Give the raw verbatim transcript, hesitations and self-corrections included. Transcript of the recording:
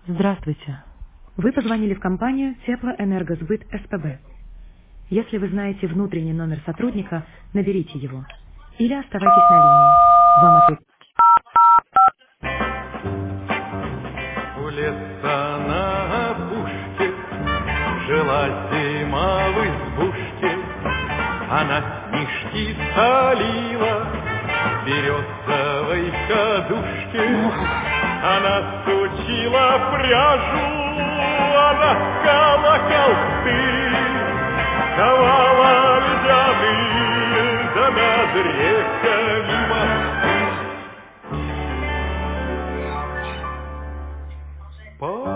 Здравствуйте. Вы позвонили в компанию Теплоэнергосбыт СПБ. Если вы знаете внутренний номер сотрудника, наберите его. Или оставайтесь на линии. Вам ответят. У леса на опушке жила зима в избушке. Она снежки солила в березовой кадушке. Она сучила пряжу, она ткала колцы, ковала льдяные, да над реками мосты.